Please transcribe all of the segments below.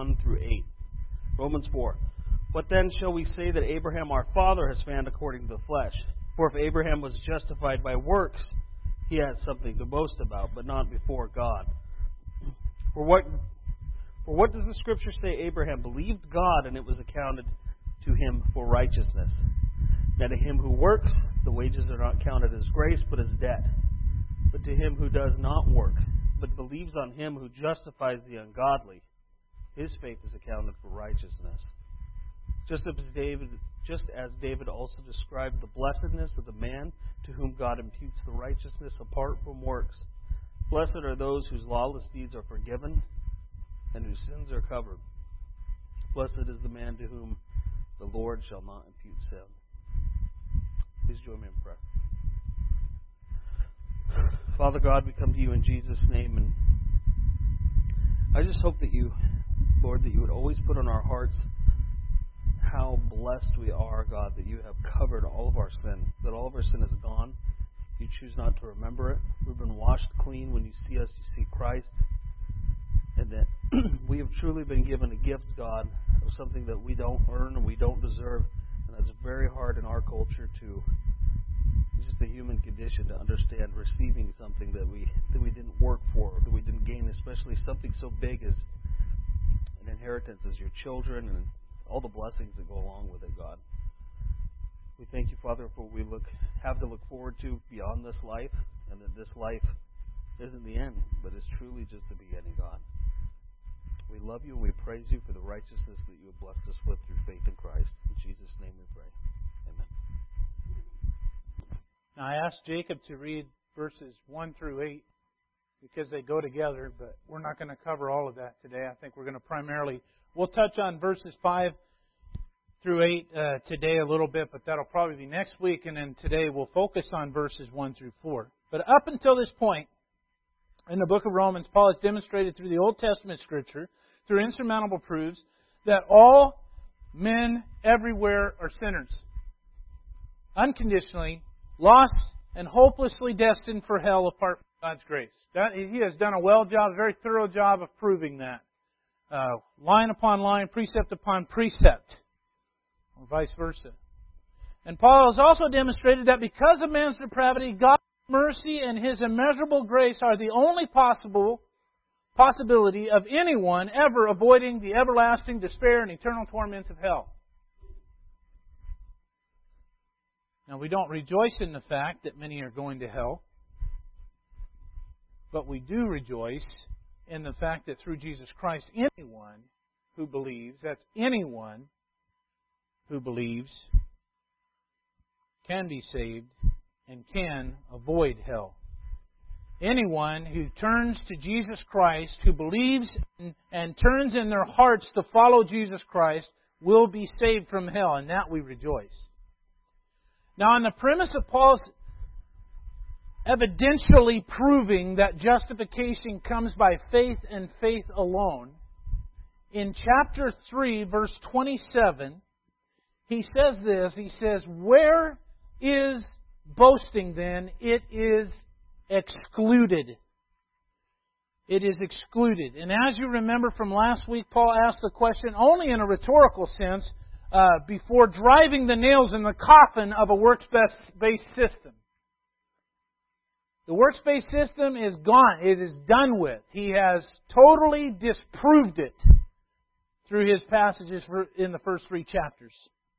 1 through 8. Romans 4. What then shall we say that Abraham our father has found according to the flesh? For if Abraham was justified by works, he has something to boast about, but not before God. For what does the Scripture say? Abraham believed God, and it was accounted to him for righteousness. Now to him who works, the wages are not counted as grace, but as debt. But to him who does not work, but believes on him who justifies the ungodly, his faith is accounted for righteousness. Just as David also described the blessedness of the man to whom God imputes the righteousness apart from works. Blessed are those whose lawless deeds are forgiven and whose sins are covered. Blessed is the man to whom the Lord shall not impute sin. Please join me in prayer. Father God, we come to you in Jesus' name, and I just hope that you, Lord, that you would always put on our hearts how blessed we are, God, that you have covered all of our sin, that all of our sin is gone. You choose not to remember it. We've been washed clean. When you see us, you see Christ. And that we have truly been given a gift, God, of something that we don't earn and we don't deserve. And that's very hard in our culture to, it's just the human condition to understand receiving something that we didn't work for, that we didn't gain, especially something so big as an inheritance as your children and all the blessings that go along with it, God. We thank you, Father, for what we have to look forward to beyond this life, and that this life isn't the end, but is truly just the beginning, God. We love you and we praise you for the righteousness that you have blessed us with through faith in Christ. In Jesus' name we pray. Amen. Now, I asked Jacob to read verses 1 through 8 because they go together, but we're not going to cover all of that today. I think we're going to we'll touch on verses 5 through 8 today a little bit, but that'll probably be next week, and then today we'll focus on verses 1 through 4. But up until this point, in the book of Romans, Paul has demonstrated through the Old Testament Scripture, through insurmountable proofs, that all men everywhere are sinners. Unconditionally, lost and hopelessly destined for hell apart from God's grace. He has done a very thorough job of proving that. Line upon line, precept upon precept, or vice versa. And Paul has also demonstrated that because of man's depravity, God's mercy and His immeasurable grace are the only possibility of anyone ever avoiding the everlasting despair and eternal torments of hell. Now, we don't rejoice in the fact that many are going to hell, but we do rejoice in the fact that through Jesus Christ, anyone who believes, that's anyone who believes, can be saved and can avoid hell. Anyone who turns to Jesus Christ, who believes and turns in their hearts to follow Jesus Christ, will be saved from hell, and that we rejoice. Now, on the premise of Paul's evidentially proving that justification comes by faith and faith alone, in chapter 3, verse 27, he says this, he says, "Where is boasting then? It is excluded." It is excluded. And as you remember from last week, Paul asked the question only in a rhetorical sense before driving the nails in the coffin of a works-based system. The works-based system is gone. It is done with. He has totally disproved it through his passages in the first 3 chapters.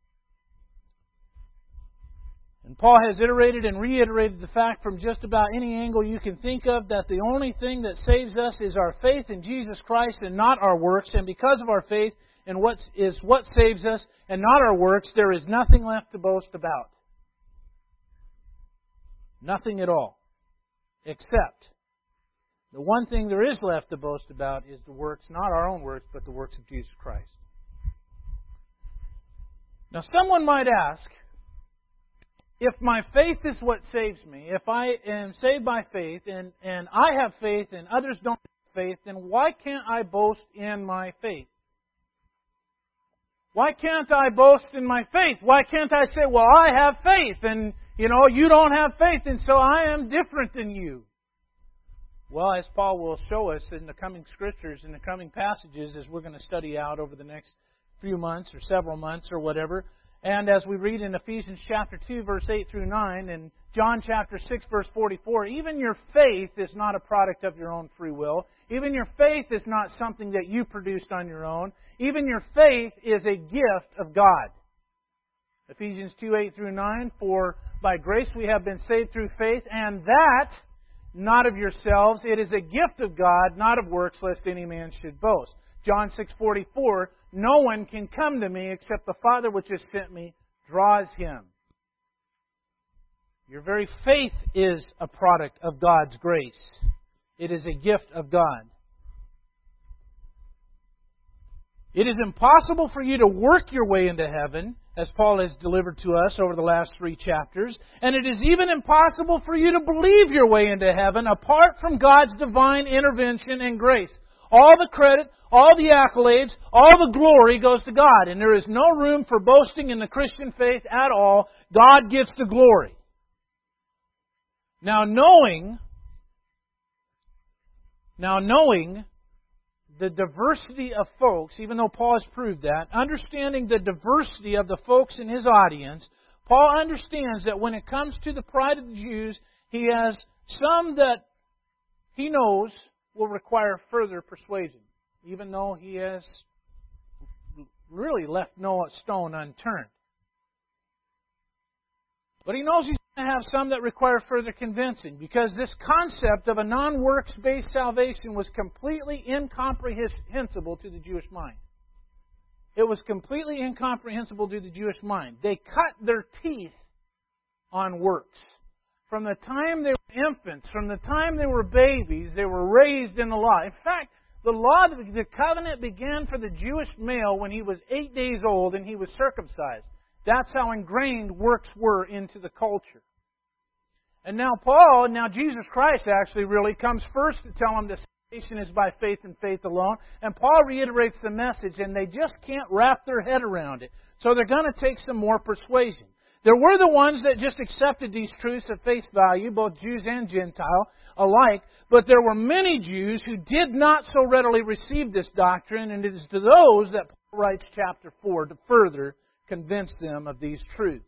And Paul has iterated and reiterated the fact from just about any angle you can think of that the only thing that saves us is our faith in Jesus Christ and not our works. And because of our faith and what saves us and not our works, there is nothing left to boast about. Nothing at all. Except the one thing there is left to boast about is the works, not our own works, but the works of Jesus Christ. Now, someone might ask, if my faith is what saves me, if I am saved by faith and I have faith and others don't have faith, then why can't I boast in my faith? Why can't I boast in my faith? Why can't I say, well, I have faith and, you don't have faith and so I am different than you? Well, as Paul will show us in the coming scriptures, in the coming passages, as we're going to study out over the next few months or several months or whatever, and as we read in Ephesians chapter 2, verse 8 through 9, and John chapter 6, verse 44, even your faith is not a product of your own free will. Even your faith is not something that you produced on your own. Even your faith is a gift of God. Ephesians 2, 8 through 9, for by grace we have been saved through faith, and that not of yourselves. It is a gift of God, not of works, lest any man should boast. John 6:44, no one can come to me except the Father which has sent me draws him. Your very faith is a product of God's grace. It is a gift of God. It is impossible for you to work your way into heaven, as Paul has delivered to us over the last 3 chapters. And it is even impossible for you to believe your way into heaven apart from God's divine intervention and grace. All the credit, all the accolades, all the glory goes to God. And there is no room for boasting in the Christian faith at all. God gets the glory. Now knowing the diversity of folks, even though Paul has proved that, understanding the diversity of the folks in his audience, Paul understands that when it comes to the pride of the Jews, he has some that he knows will require further persuasion, even though he has really left no stone unturned. But he knows he's going to have some that require further convincing, because this concept of a non-works-based salvation was completely incomprehensible to the Jewish mind. It was completely incomprehensible to the Jewish mind. They cut their teeth on works. From the time they were infants, from the time they were babies, they were raised in the law. In fact, the law, the covenant began for the Jewish male when he was 8 days old and he was circumcised. That's how ingrained works were into the culture. And now Jesus Christ actually really comes first to tell them that salvation is by faith and faith alone. And Paul reiterates the message, and they just can't wrap their head around it. So they're going to take some more persuasion. There were the ones that just accepted these truths at face value, both Jews and Gentile alike. But there were many Jews who did not so readily receive this doctrine, and it is to those that Paul writes chapter 4 to further convince them of these truths.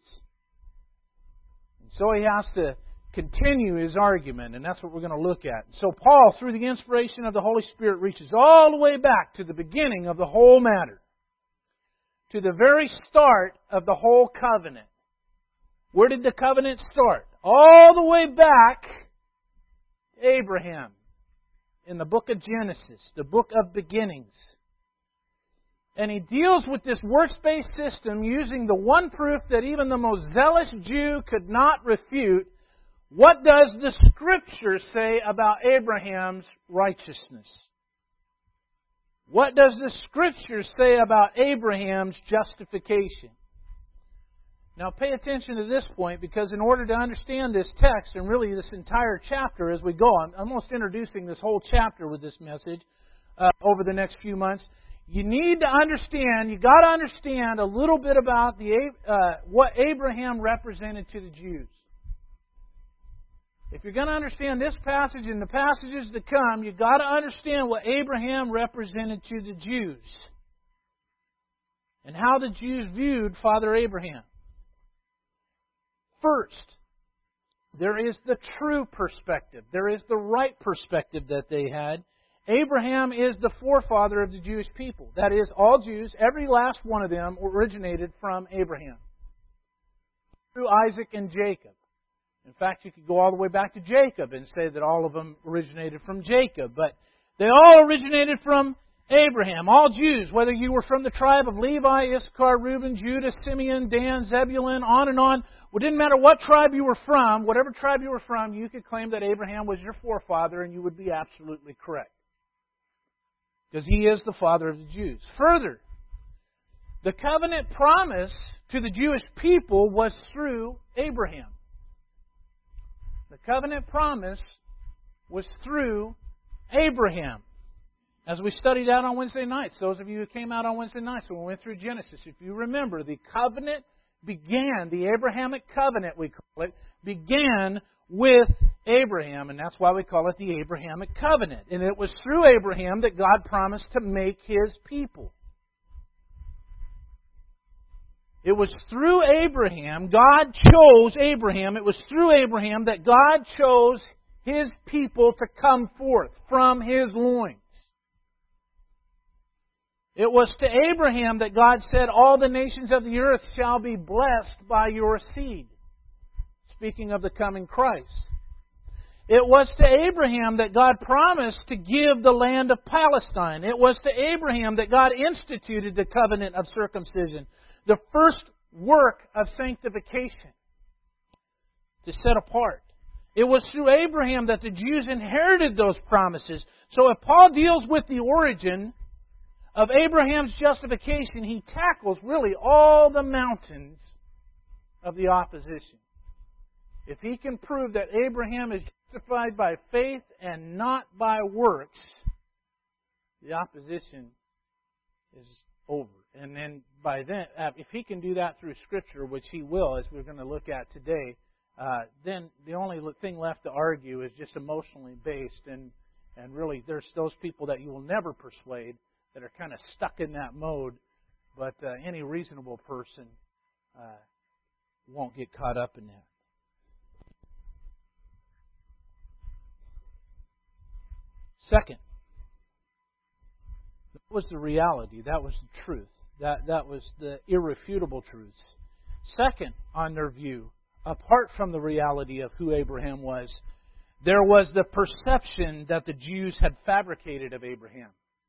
And so he has to continue his argument, and that's what we're going to look at. So Paul, through the inspiration of the Holy Spirit, reaches all the way back to the beginning of the whole matter, to the very start of the whole covenant. Where did the covenant start? All the way back to Abraham in the book of Genesis, the book of beginnings. And he deals with this works-based system using the one proof that even the most zealous Jew could not refute. What does the Scripture say about Abraham's righteousness? What does the Scripture say about Abraham's justification? Now pay attention to this point, because in order to understand this text, and really this entire chapter as we go, I'm almost introducing this whole chapter with this message over the next few months. You need to understand, you got to understand a little bit about what Abraham represented to the Jews. If you're going to understand this passage and the passages to come, you've got to understand what Abraham represented to the Jews and how the Jews viewed Father Abraham. First, there is the true perspective. There is the right perspective that they had. Abraham is the forefather of the Jewish people. That is, all Jews, every last one of them, originated from Abraham, through Isaac and Jacob. In fact, you could go all the way back to Jacob and say that all of them originated from Jacob. But they all originated from Abraham. All Jews, whether you were from the tribe of Levi, Issachar, Reuben, Judah, Simeon, Dan, Zebulun, on and on. Well, it didn't matter what tribe you were from, whatever tribe you were from, you could claim that Abraham was your forefather, and you would be absolutely correct. Because he is the father of the Jews. Further, the covenant promise to the Jewish people was through Abraham. The covenant promise was through Abraham. As we studied out on Wednesday nights, those of you who came out on Wednesday nights when we went through Genesis, if you remember, the covenant began, the Abrahamic covenant we call it, began with Abraham, and that's why we call it the Abrahamic covenant. And it was through Abraham that God promised to make His people. It was through Abraham, God chose Abraham. It was through Abraham that God chose His people to come forth from His loins. It was to Abraham that God said, all the nations of the earth shall be blessed by your seed. Speaking of the coming Christ. It was to Abraham that God promised to give the land of Palestine. It was to Abraham that God instituted the covenant of circumcision. The first work of sanctification. To set apart. It was through Abraham that the Jews inherited those promises. So if Paul deals with the origin of Abraham's justification, he tackles really all the mountains of the opposition. If he can prove that Abraham is justified by faith and not by works, the opposition is over. And then by then, if he can do that through Scripture, which he will, as we're going to look at today, then the only thing left to argue is just emotionally based. And really, there's those people that you will never persuade that are kind of stuck in that mode. But any reasonable person won't get caught up in that. Second, that was the reality. That was the truth. That was the irrefutable truths. Second, on their view, apart from the reality of who Abraham was, there was the perception that the Jews had fabricated of Abraham.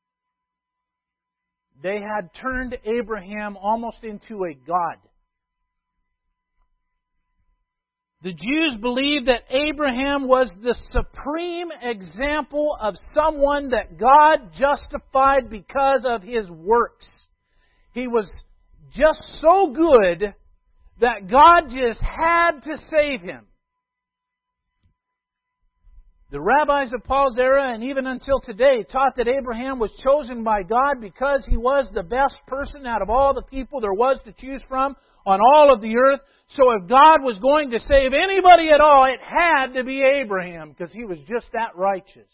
They had turned Abraham almost into a god. The Jews believed that Abraham was the supreme example of someone that God justified because of his works. He was just so good that God just had to save him. The rabbis of Paul's era, and even until today, taught that Abraham was chosen by God because he was the best person out of all the people there was to choose from on all of the earth. So if God was going to save anybody at all, it had to be Abraham, because he was just that righteous.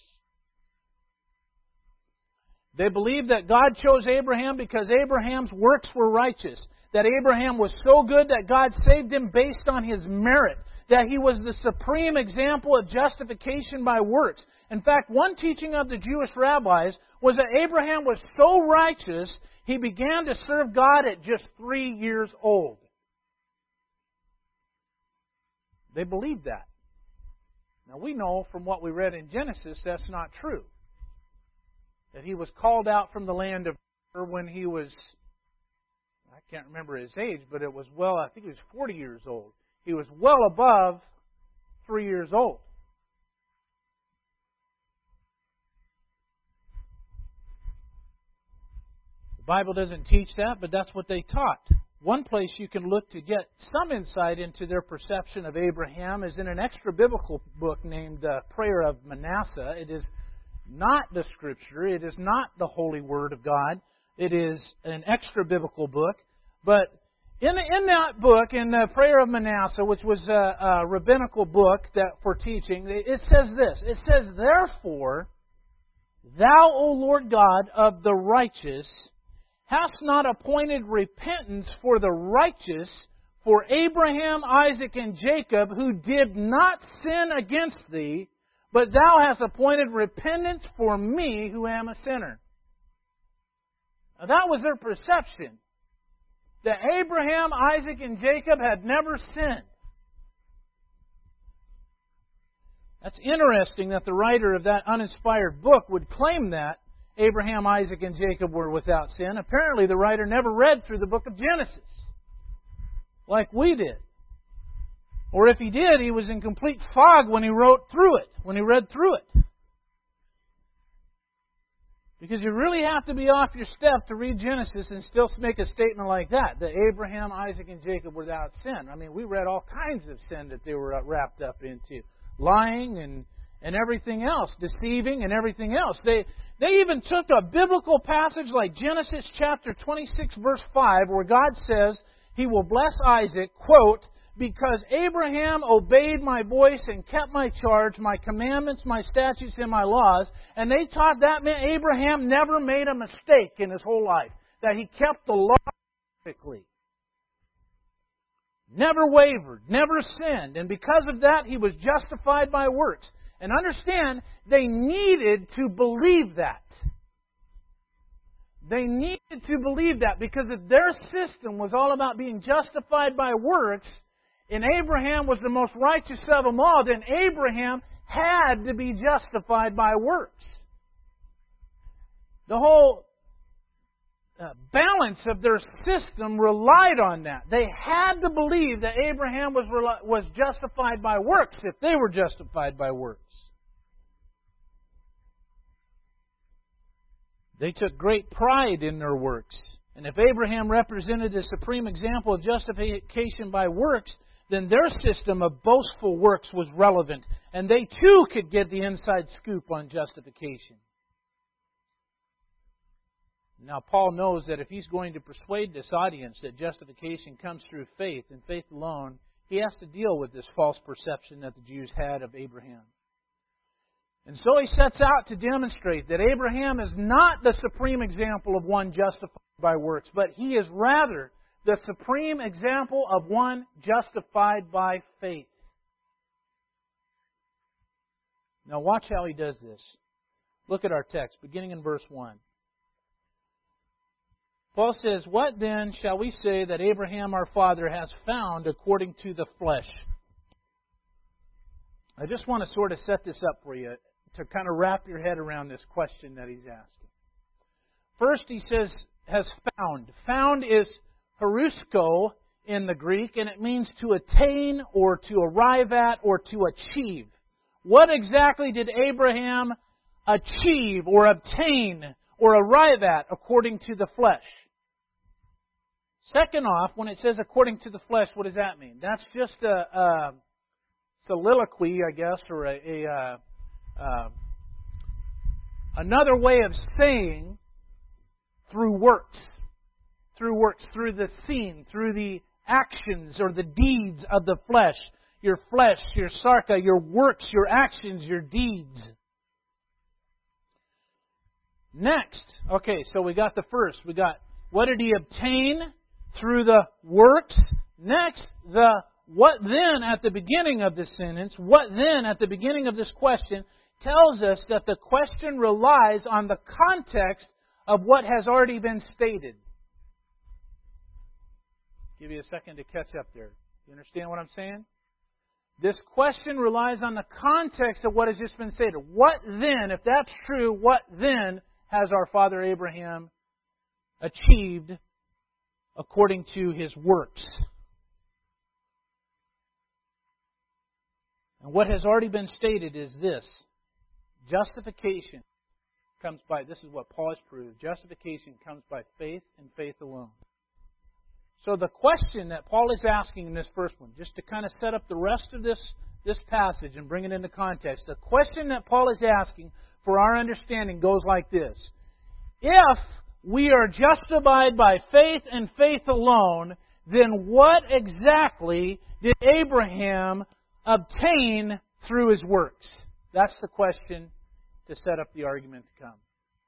They believed that God chose Abraham because Abraham's works were righteous. That Abraham was so good that God saved him based on his merit. That he was the supreme example of justification by works. In fact, one teaching of the Jewish rabbis was that Abraham was so righteous, he began to serve God at just 3 years old. They believed that. Now we know from what we read in Genesis that's not true. That he was called out from the land of Ur when he was, I can't remember his age, but it was I think he was 40 years old. He was well above 3 years old. The Bible doesn't teach that, but that's what they taught. One place you can look to get some insight into their perception of Abraham is in an extra-biblical book named Prayer of Manasseh. It is not the Scripture. It is not the Holy Word of God. It is an extra-biblical book. But in that book, in the Prayer of Manasseh, which was a rabbinical book for teaching, it says this. It says, "Therefore, Thou, O Lord God of the righteous, hast not appointed repentance for the righteous, for Abraham, Isaac, and Jacob, who did not sin against Thee, but Thou hast appointed repentance for me, who am a sinner." Now, that was their perception. That Abraham, Isaac, and Jacob had never sinned. That's interesting that the writer of that uninspired book would claim that Abraham, Isaac, and Jacob were without sin. Apparently the writer never read through the book of Genesis, like we did. Or if he did, he was in complete fog when he read through it. Because you really have to be off your step to read Genesis and still make a statement like that Abraham, Isaac, and Jacob were without sin. I mean, we read all kinds of sin that they were wrapped up into. Lying and everything else. Deceiving and everything else. They even took a biblical passage like Genesis chapter 26, verse 5, where God says He will bless Isaac, quote, because Abraham obeyed my voice and kept my charge, my commandments, my statutes, and my laws. And they taught that meant Abraham never made a mistake in his whole life. That he kept the law perfectly. Never wavered, never sinned. And because of that, he was justified by works. And understand, they needed to believe that. They needed to believe that because if their system was all about being justified by works, and Abraham was the most righteous of them all, then Abraham had to be justified by works. The whole balance of their system relied on that. They had to believe that Abraham was justified by works if they were justified by works. They took great pride in their works. And if Abraham represented the supreme example of justification by works, then their system of boastful works was relevant. And they too could get the inside scoop on justification. Now, Paul knows that if he's going to persuade this audience that justification comes through faith and faith alone, he has to deal with this false perception that the Jews had of Abraham. And so he sets out to demonstrate that Abraham is not the supreme example of one justified by works, but he is rather the supreme example of one justified by faith. Now watch how he does this. Look at our text, beginning in verse 1. Paul says, "What then shall we say that Abraham our father has found according to the flesh?" I just want to sort of set this up for you to kind of wrap your head around this question that he's asking. First, he says, has found. Found is harusko in the Greek, and it means to attain or to arrive at or to achieve. What exactly did Abraham achieve or obtain or arrive at according to the flesh? Second off, when it says according to the flesh, what does that mean? That's just a soliloquy, I guess, or another way of saying through works, through the scene, through the actions or the deeds of the flesh, your sarka, your works, your actions, your deeds. Next, okay, so we got the first. We got what did he obtain through the works? Next, the what then at the beginning of this sentence, what then at the beginning of this question tells us that the question relies on the context of what has already been stated. Give you a second to catch up there. You understand what I'm saying? This question relies on the context of what has just been stated. What then, if that's true, what then has our father Abraham achieved according to his works? And what has already been stated is this. Justification comes by, this is what Paul has proved, justification comes by faith and faith alone. So the question that Paul is asking in this first one, just to kind of set up the rest of this passage and bring it into context, the question that Paul is asking for our understanding goes like this. If we are justified by faith and faith alone, then what exactly did Abraham obtain through his works? That's the question to set up the argument to come.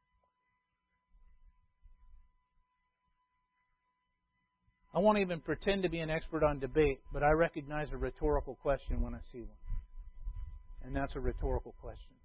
I won't even pretend to be an expert on debate, but I recognize a rhetorical question when I see one. And that's a rhetorical question.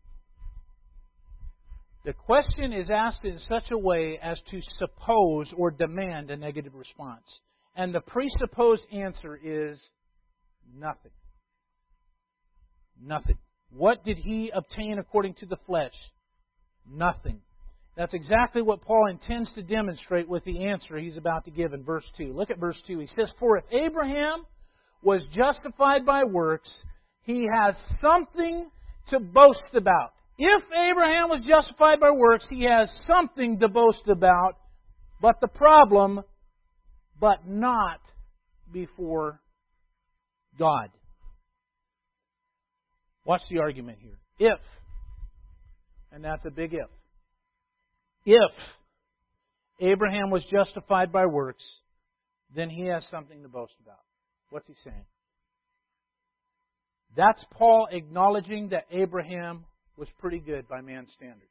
The question is asked in such a way as to suppose or demand a negative response. And the presupposed answer is nothing. Nothing. What did he obtain according to the flesh? Nothing. That's exactly what Paul intends to demonstrate with the answer he's about to give in verse 2. Look at verse 2. He says, "For if Abraham was justified by works, he has something to boast about." If Abraham was justified by works, he has something to boast about, but the problem, but not before God. Watch the argument here. If, and that's a big if. If Abraham was justified by works, then he has something to boast about. What's he saying? That's Paul acknowledging that Abraham was pretty good by man's standards.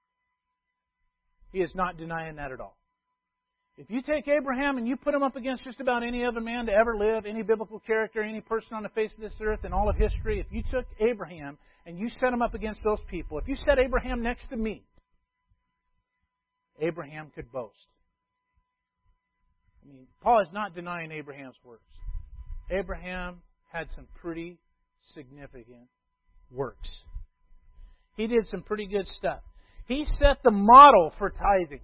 He is not denying that at all. If you take Abraham and you put him up against just about any other man to ever live, any biblical character, any person on the face of this earth in all of history, if you took Abraham and you set him up against those people, if you set Abraham next to me, Abraham could boast. I mean, Paul is not denying Abraham's works. Abraham had some pretty significant works. He did some pretty good stuff. He set the model for tithing.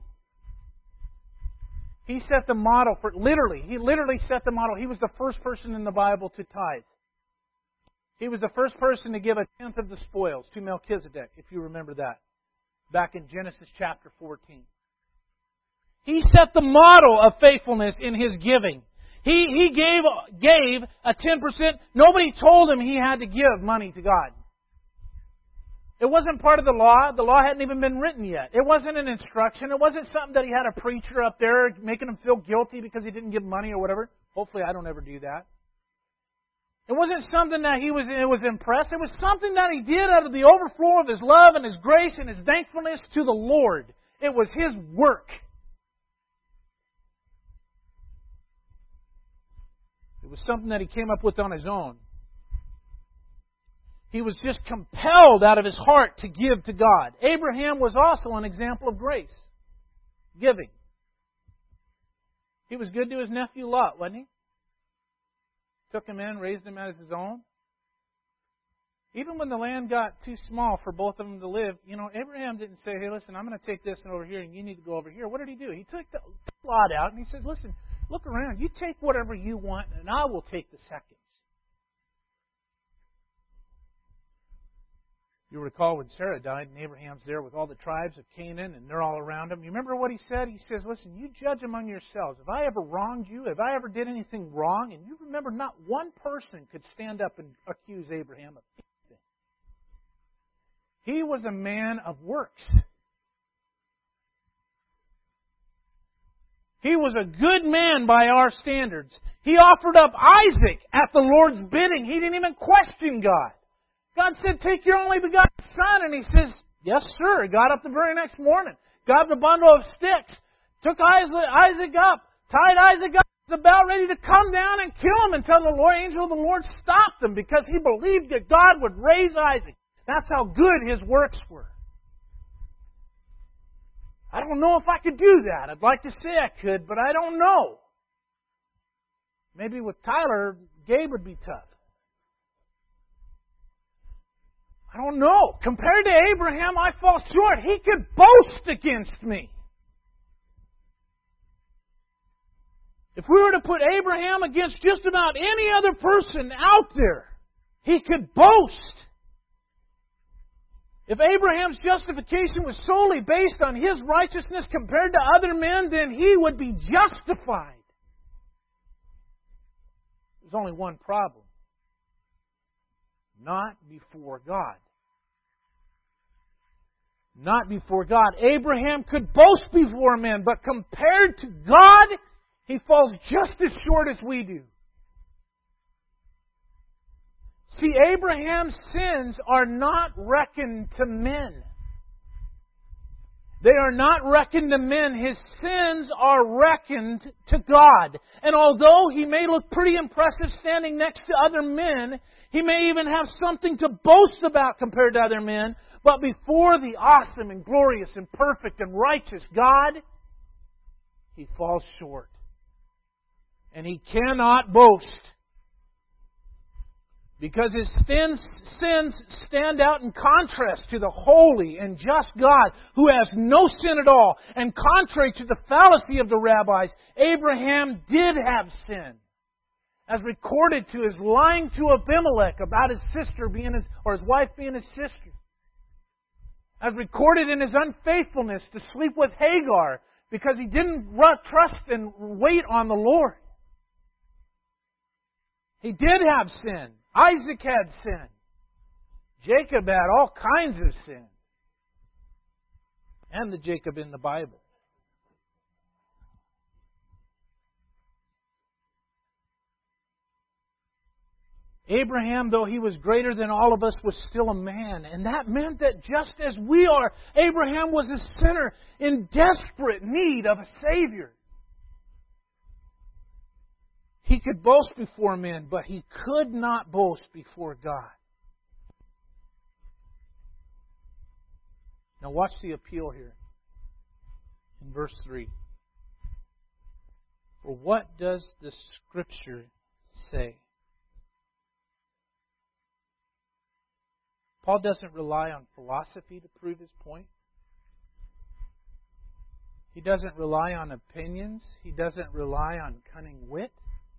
He set the model for, he literally set the model. He was the first person in the Bible to tithe. He was the first person to give a tenth of the spoils to Melchizedek, if you remember that, back in Genesis chapter 14. He set the model of faithfulness in his giving. He gave a 10%. Nobody told him he had to give money to God. It wasn't part of the law. The law hadn't even been written yet. It wasn't an instruction. It wasn't something that he had a preacher up there making him feel guilty because he didn't give money or whatever. Hopefully I don't ever do that. It wasn't something that he was impressed. It was something that he did out of the overflow of his love and his grace and his thankfulness to the Lord. It was his work. It was something that he came up with on his own. He was just compelled out of his heart to give to God. Abraham was also an example of grace. Giving. He was good to his nephew Lot, wasn't he? Took him in, raised him as his own. Even when the land got too small for both of them to live, Abraham didn't say, hey, listen, I'm going to take this over here and you need to go over here. What did he do? He took Lot out and he said, listen, look around. You take whatever you want and I will take the seconds. You recall when Sarah died and Abraham's there with all the tribes of Canaan and they're all around him. You remember what he said? He says, listen, you judge among yourselves. If I ever wronged you, if I ever did anything wrong, and you remember not one person could stand up and accuse Abraham of anything. He was a man of works. He was a good man by our standards. He offered up Isaac at the Lord's bidding. He didn't even question God. God said, take your only begotten son. And he says, yes, sir. He got up the very next morning, got the bundle of sticks, took Isaac up, tied Isaac up, was about ready to come down and kill him until the angel of the Lord stopped him because he believed that God would raise Isaac. That's how good his works were. I don't know if I could do that. I'd like to say I could, but I don't know. Maybe with Tyler, Gabe would be tough. I don't know. Compared to Abraham, I fall short. He could boast against me. If we were to put Abraham against just about any other person out there, he could boast. If Abraham's justification was solely based on his righteousness compared to other men, then he would be justified. There's only one problem. Not before God. Not before God. Abraham could boast before men, but compared to God, he falls just as short as we do. See, Abraham's sins are not reckoned to men. They are not reckoned to men. His sins are reckoned to God. And although he may look pretty impressive standing next to other men, he may even have something to boast about compared to other men, but before the awesome and glorious and perfect and righteous God, he falls short. And he cannot boast. Because his sins stand out in contrast to the holy and just God who has no sin at all. And contrary to the fallacy of the rabbis, Abraham did have sin. As recorded to his lying to Abimelech about his sister being his wife being his sister. As recorded in his unfaithfulness to sleep with Hagar because he didn't trust and wait on the Lord. He did have sin. Isaac had sin. Jacob had all kinds of sin. And the Jacob in the Bible. Abraham, though he was greater than all of us, was still a man. And that meant that just as we are, Abraham was a sinner in desperate need of a Savior. He could boast before men, but he could not boast before God. Now watch the appeal here in verse 3. For what does the Scripture say? Paul doesn't rely on philosophy to prove his point. He doesn't rely on opinions. He doesn't rely on cunning wit.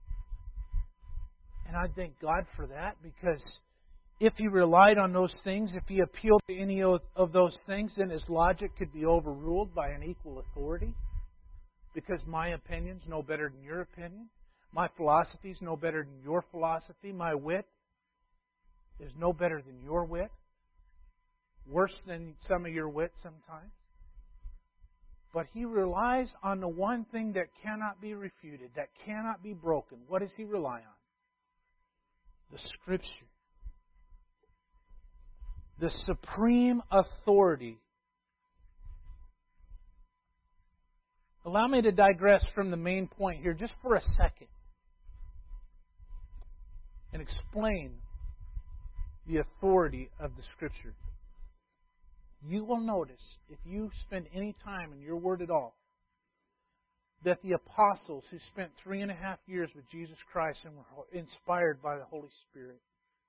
And I thank God for that, because if he relied on those things, if he appealed to any of those things, then his logic could be overruled by an equal authority. Because my opinion's no better than your opinion. My philosophy's no better than your philosophy. My wit is no better than your wit. Worse than some of your wit sometimes. But he relies on the one thing that cannot be refuted, that cannot be broken. What does he rely on? The Scripture. The supreme authority. Allow me to digress from the main point here just for a second and explain the authority of the Scripture. You will notice, if you spend any time in your Word at all, that the apostles who spent 3.5 years with Jesus Christ and were inspired by the Holy Spirit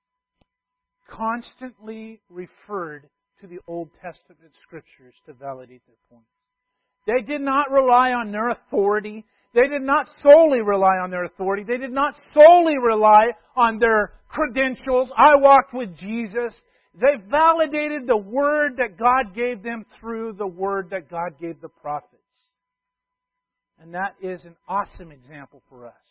constantly referred to the Old Testament Scriptures to validate their points. They did not rely on their authority. They did not solely rely on their authority. They did not solely rely on their credentials. I walked with Jesus. They validated the Word that God gave them through the Word that God gave the prophets. And that is an awesome example for us.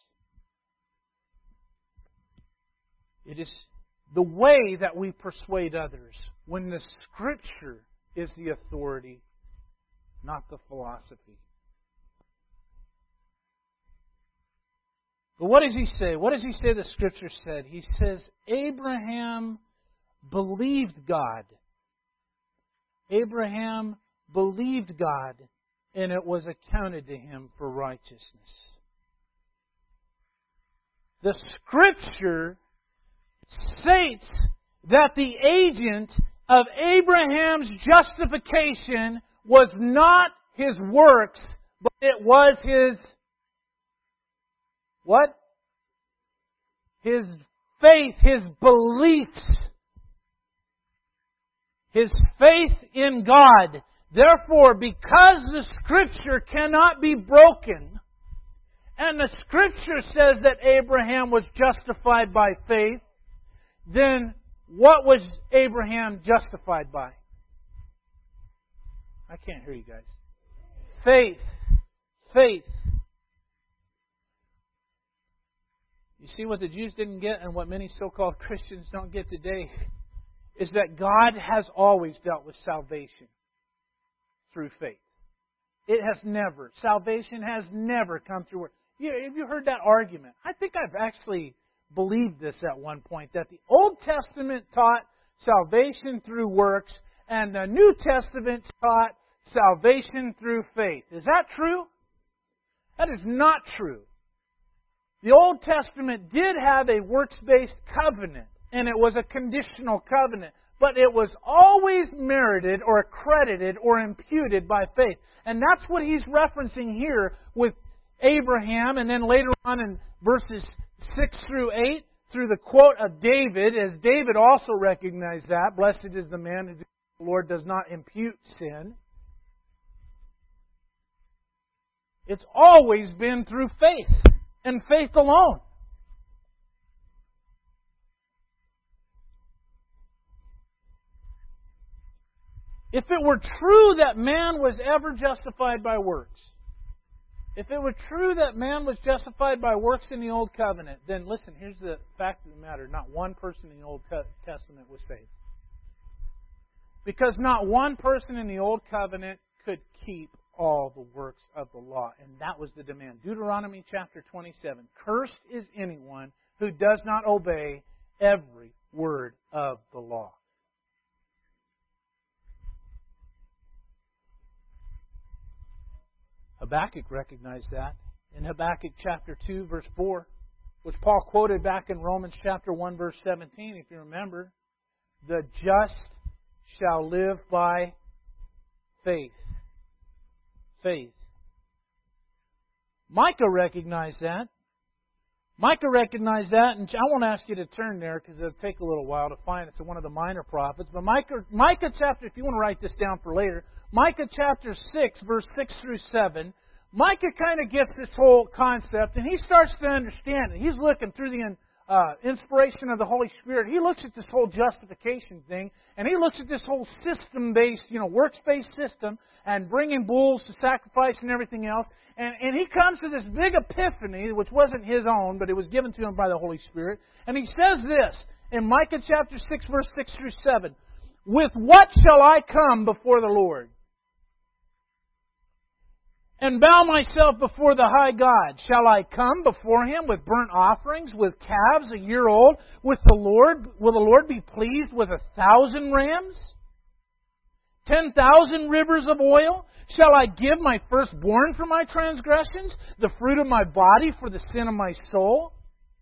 It is the way that we persuade others when the Scripture is the authority, not the philosophy. But what does he say? What does he say the Scripture said? He says, Abraham believed God. Abraham believed God, and it was accounted to him for righteousness. The Scripture states that the agent of Abraham's justification was not his works, but it was his what? His faith, his beliefs. His faith in God. Therefore, because the Scripture cannot be broken, and the Scripture says that Abraham was justified by faith, then what was Abraham justified by? I can't hear you guys. Faith. Faith. You see what the Jews didn't get and what many so-called Christians don't get today is that God has always dealt with salvation through faith. It has never. Salvation has never come through works. Have you heard that argument? I think I've actually believed this at one point, that the Old Testament taught salvation through works and the New Testament taught salvation through faith. Is that true? That is not true. The Old Testament did have a works-based covenant, and it was a conditional covenant, but it was always merited or accredited or imputed by faith. And that's what he's referencing here with Abraham, and then later on in verses 6 through 8, through the quote of David, as David also recognized that, blessed is the man who the Lord does not impute sin. It's always been through faith, and faith alone. If it were true that man was ever justified by works, if it were true that man was justified by works in the Old Covenant, then listen, here's the fact of the matter. Not one person in the Old Testament was saved. Because not one person in the Old Covenant could keep all the works of the law. And that was the demand. Deuteronomy chapter 27. Cursed is anyone who does not obey every word of the law. Habakkuk recognized that in Habakkuk chapter 2, verse 4, which Paul quoted back in Romans chapter 1, verse 17, if you remember. The just shall live by faith. Faith. Micah recognized that. Micah recognized that, and I won't ask you to turn there because it'll take a little while to find it. It's one of the minor prophets. But Micah chapter, if you want to write this down for later, Micah chapter 6, verse 6 through 7, Micah kind of gets this whole concept, and he starts to understand it. He's looking through the inspiration of the Holy Spirit. He looks at this whole justification thing, and he looks at this whole system-based, works-based system, and bringing bulls to sacrifice and everything else. And he comes to this big epiphany, which wasn't his own, but it was given to him by the Holy Spirit. And he says this in Micah chapter 6, verse 6 through 7. With what shall I come before the Lord? And bow myself before the high God. Shall I come before Him with burnt offerings, with calves a year old? Will the Lord be pleased with 1,000 rams? 10,000 rivers of oil? Shall I give my firstborn for my transgressions, the fruit of my body for the sin of my soul?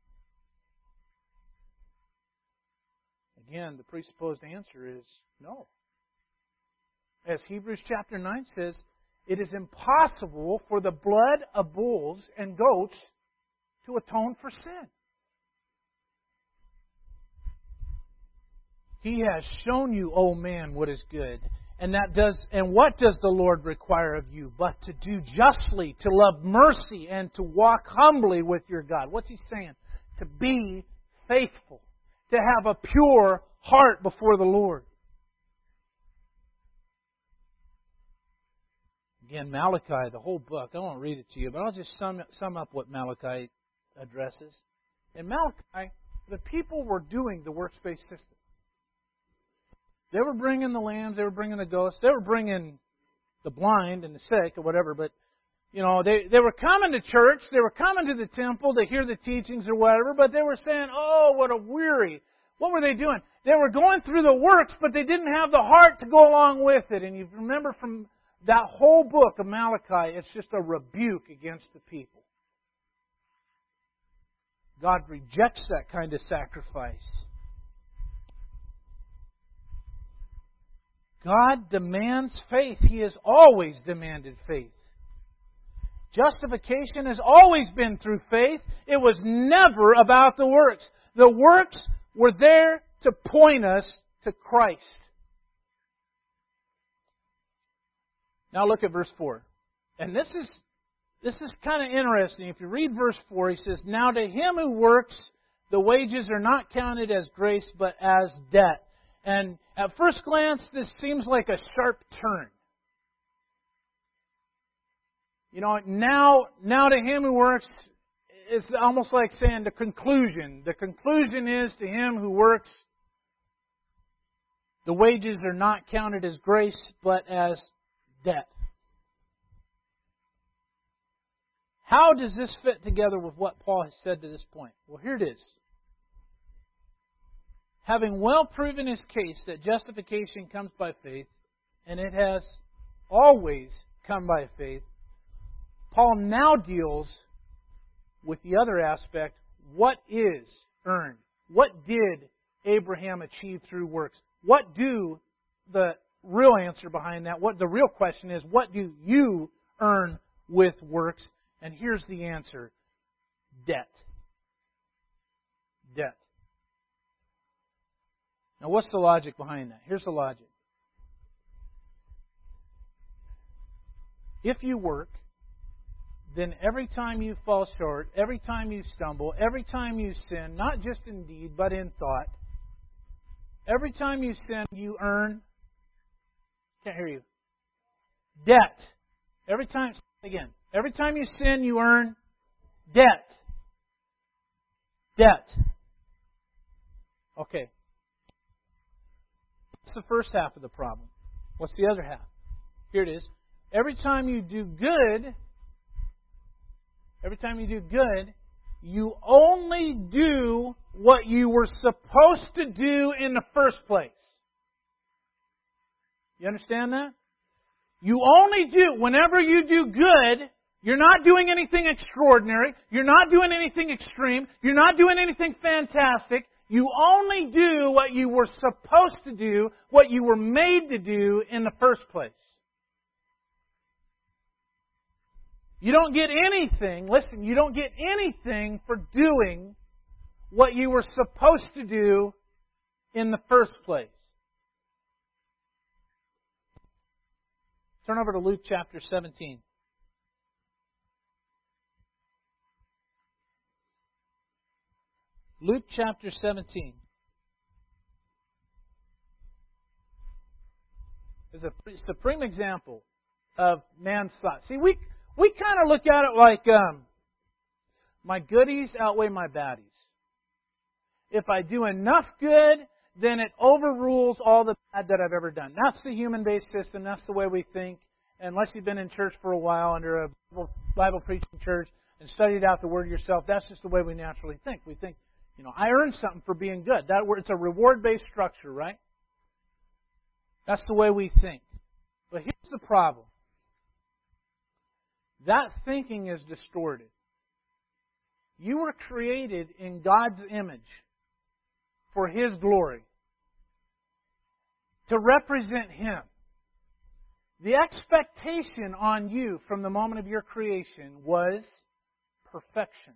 Again, the presupposed answer is no. As Hebrews chapter 9 says, it is impossible for the blood of bulls and goats to atone for sin. He has shown you, O man, what is good. And what does the Lord require of you? But to do justly, to love mercy, and to walk humbly with your God. What's He saying? To be faithful. To have a pure heart before the Lord. Again, Malachi, the whole book, I won't read it to you, but I'll just sum up what Malachi addresses. In Malachi, the people were doing the works-based system. They were bringing the lambs, they were bringing the goats, they were bringing the blind and the sick or whatever, but they were coming to church, they were coming to the temple to hear the teachings or whatever, but they were saying, oh, what a weary. What were they doing? They were going through the works, but they didn't have the heart to go along with it. And you remember from that whole book of Malachi, it's just a rebuke against the people. God rejects that kind of sacrifice. God demands faith. He has always demanded faith. Justification has always been through faith. It was never about the works. The works were there to point us to Christ. Now look at verse 4. And this is kind of interesting. If you read verse 4, he says, Now to him who works, the wages are not counted as grace, but as debt. And at first glance, this seems like a sharp turn. Now to him who works, it's almost like saying the conclusion. The conclusion is to him who works, the wages are not counted as grace, but as debt. How does this fit together with what Paul has said to this point? Well, here it is. Having well proven his case that justification comes by faith, and it has always come by faith, Paul now deals with the other aspect. What is earned? What did Abraham achieve through works? What do the real answer behind that? What the real question is, what do you earn with works? And here's the answer. Debt. Debt. Now, what's the logic behind that? Here's the logic. If you work, then every time you fall short, every time you stumble, every time you sin, not just in deed, but in thought, every time you sin, you earn, can't hear you, debt. Every time you sin, you earn debt. Debt. Okay. That's the first half of the problem. What's the other half? Here it is. Every time you do good, you only do what you were supposed to do in the first place. You understand that? You only do, whenever you do good, you're not doing anything extraordinary, you're not doing anything extreme, you're not doing anything fantastic. You only do what you were supposed to do, what you were made to do in the first place. You don't get anything, listen, you don't get anything for doing what you were supposed to do in the first place. Turn over to Luke chapter 17. Luke chapter 17 is a supreme example of man's thought. See, we kind of look at it like my goodies outweigh my baddies. If I do enough good, then it overrules all the bad that I've ever done. That's the human-based system. That's the way we think. Unless you've been in church for a while under a Bible preaching church and studied out the Word yourself, that's just the way we naturally think. We think, I earned something for being good. It's a reward-based structure, right? That's the way we think. But here's the problem. That thinking is distorted. You were created in God's image for His glory, to represent Him. The expectation on you from the moment of your creation was perfection.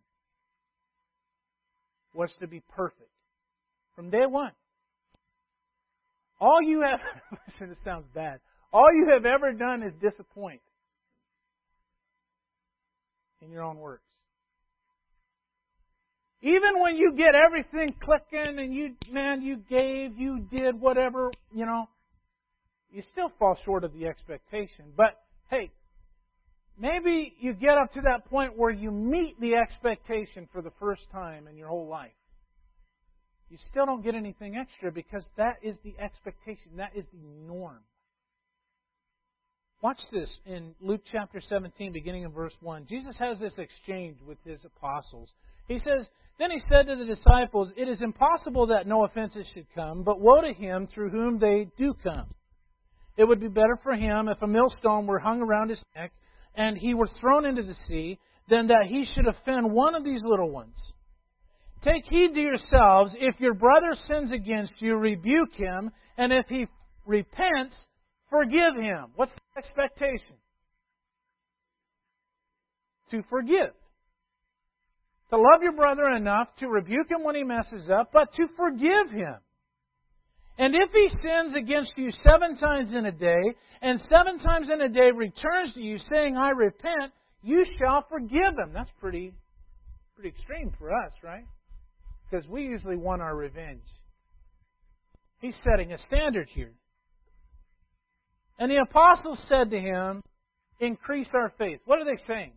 Was to be perfect. From day one. All you have, listen, this sounds bad. All you have ever done is disappoint in your own works. Even when you get everything clicking and you gave, you did whatever, you still fall short of the expectation. But, hey, maybe you get up to that point where you meet the expectation for the first time in your whole life. You still don't get anything extra because that is the expectation. That is the norm. Watch this in Luke chapter 17, beginning in verse 1. Jesus has this exchange with His apostles. He says, Then He said to the disciples, It is impossible that no offenses should come, but woe to him through whom they do come. It would be better for him if a millstone were hung around his neck and he were thrown into the sea than that he should offend one of these little ones. Take heed to yourselves. If your brother sins against you, rebuke him, and if he repents, forgive him. What's the expectation? To forgive. To love your brother enough to rebuke him when he messes up, but to forgive him. And if he sins against you 7 times in a day, and 7 times in a day returns to you saying, I repent, you shall forgive him. That's pretty extreme for us, right? Because we usually want our revenge. He's setting a standard here. And the apostles said to him, increase our faith. What are they saying?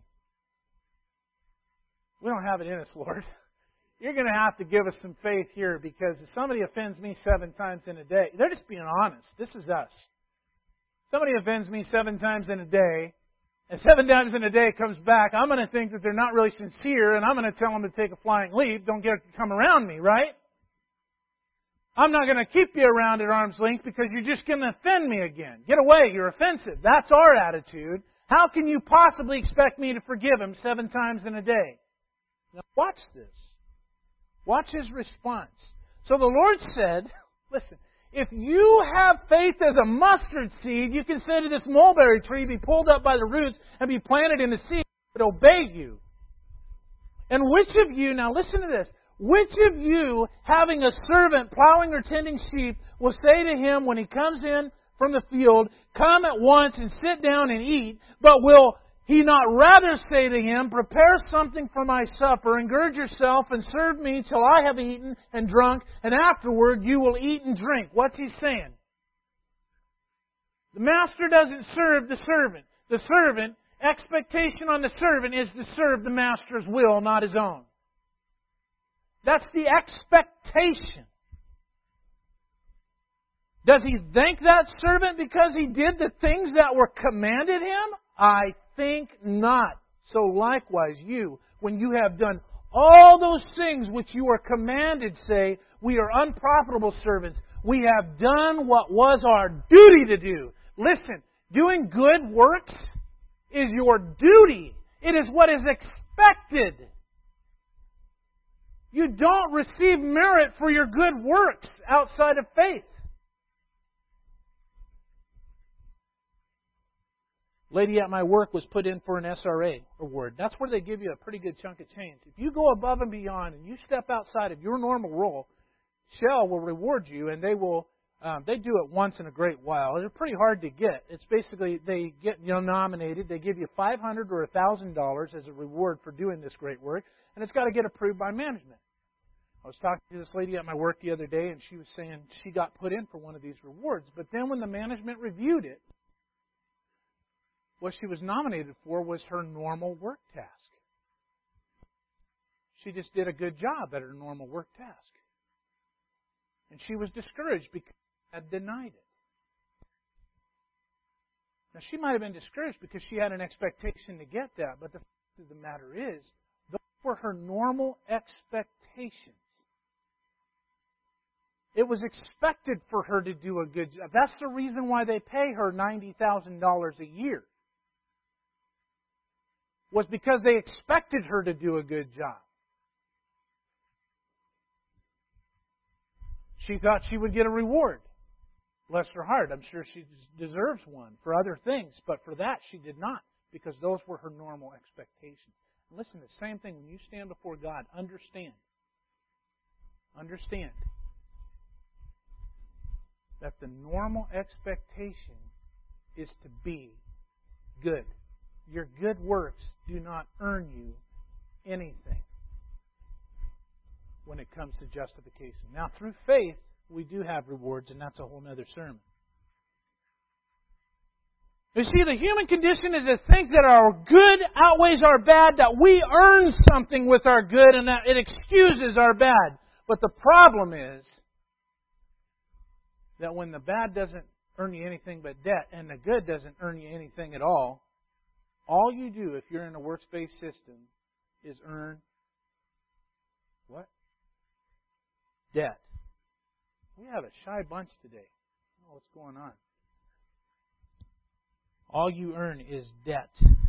We don't have it in us, Lord. You're going to have to give us some faith here because if somebody offends me 7 times in a day, they're just being honest. This is us. Somebody offends me 7 times in a day, and 7 times in a day comes back, I'm going to think that they're not really sincere, and I'm going to tell them to take a flying leap. Don't come around me, right? I'm not going to keep you around at arm's length because you're just going to offend me again. Get away, you're offensive. That's our attitude. How can you possibly expect me to forgive him 7 times in a day? Now watch this. Watch his response. So the Lord said, listen, if you have faith as a mustard seed, you can say to this mulberry tree, be pulled up by the roots and be planted in the sea, it will obey you. And which of you, now listen to this, which of you, having a servant plowing or tending sheep, will say to him when he comes in from the field, come at once and sit down and eat, but will he not rather say to him, prepare something for my supper, and gird yourself, and serve me till I have eaten and drunk, and afterward you will eat and drink? What's he saying? The master doesn't serve the servant. The servant, expectation on the servant is to serve the master's will, not his own. That's the expectation. Does he thank that servant because he did the things that were commanded him? I think not. So likewise you, when you have done all those things which you are commanded, say, we are unprofitable servants. We have done what was our duty to do. Listen, doing good works is your duty. It is what is expected. You don't receive merit for your good works outside of faith. Lady at my work was put in for an SRA award. That's where they give you a pretty good chunk of change. If you go above and beyond and you step outside of your normal role, Shell will reward you, and they do it once in a great while. They're pretty hard to get. It's basically they get nominated. They give you $500 or $1,000 as a reward for doing this great work, and it's got to get approved by management. I was talking to this lady at my work the other day, and she was saying she got put in for one of these rewards. But then when the management reviewed it, what she was nominated for was her normal work task. She just did a good job at her normal work task. And she was discouraged because she had denied it. Now, she might have been discouraged because she had an expectation to get that, but the fact of the matter is, those were her normal expectations. It was expected for her to do a good job. That's the reason why they pay her $90,000 a year. Was because they expected her to do a good job. She thought she would get a reward. Bless her heart. I'm sure she deserves one for other things, but for that she did not, because those were her normal expectations. And listen, the same thing when you stand before God. Understand that the normal expectation is to be good. Your good works do not earn you anything when it comes to justification. Now, through faith, we do have rewards, and that's a whole other sermon. You see, the human condition is to think that our good outweighs our bad, that we earn something with our good, and that it excuses our bad. But the problem is that when the bad doesn't earn you anything but debt, and the good doesn't earn you anything at all you do if you're in a works-based system is earn what? Debt. We have a shy bunch today. I don't know what's going on. All you earn is debt.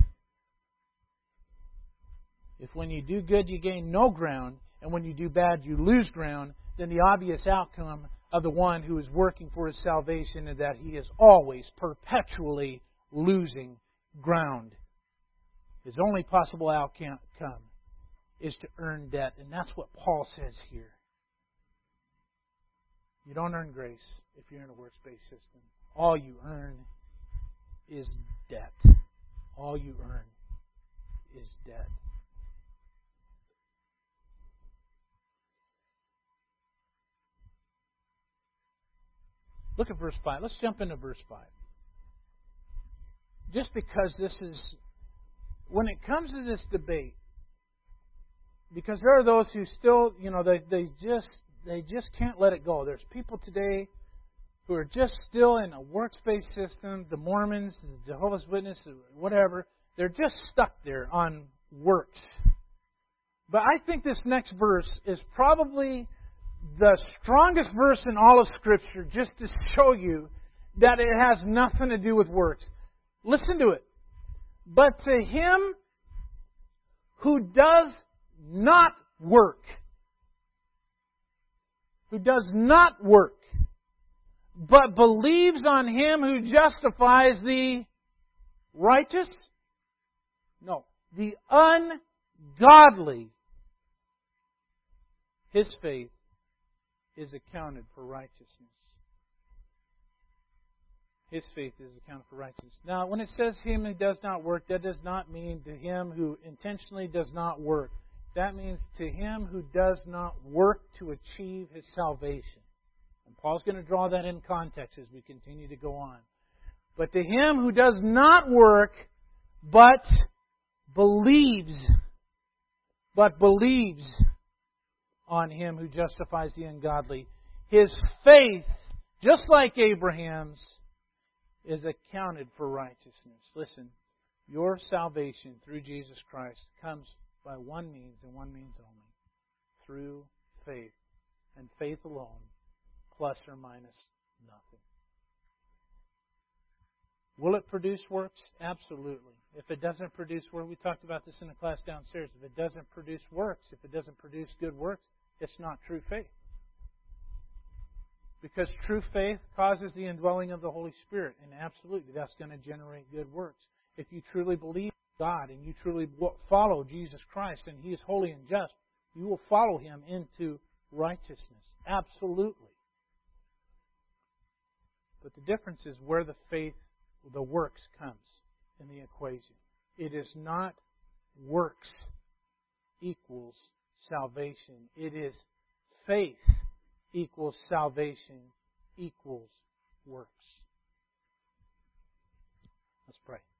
If when you do good you gain no ground, and when you do bad you lose ground, then the obvious outcome of the one who is working for his salvation is that he is always, perpetually losing ground. His only possible outcome is to earn debt. And that's what Paul says here. You don't earn grace if you're in a works-based system. All you earn is debt. All you earn is debt. Look at verse 5. Let's jump into verse 5. Just because this is, when it comes to this debate, because there are those who still, they just can't let it go. There's people today who are just still in a works-based system, the Mormons, the Jehovah's Witnesses, whatever. They're just stuck there on works. But I think this next verse is probably the strongest verse in all of Scripture, just to show you that it has nothing to do with works. Listen to it. But to him who does not work, but believes on Him who justifies the righteous? No, the ungodly. His faith is accounted for righteousness. His faith is accounted for righteousness. Now, when it says him who does not work, that does not mean to him who intentionally does not work. That means to him who does not work to achieve his salvation. And Paul's going to draw that in context as we continue to go on. But to him who does not work, but believes on Him who justifies the ungodly, his faith, just like Abraham's, is accounted for righteousness. Listen, your salvation through Jesus Christ comes by one means and one means only, through faith, and faith alone, plus or minus nothing. Will it produce works? Absolutely. If it doesn't produce work, we talked about this in the class downstairs. If it doesn't produce works, if it doesn't produce good works, it's not true faith. Because true faith causes the indwelling of the Holy Spirit, and absolutely that's going to generate good works. If you truly believe in God and you truly follow Jesus Christ and He is holy and just, you will follow Him into righteousness. Absolutely. But the difference is where the faith, the works comes in the equation. It is not works equals salvation. It is faith equals salvation equals works. Let's pray.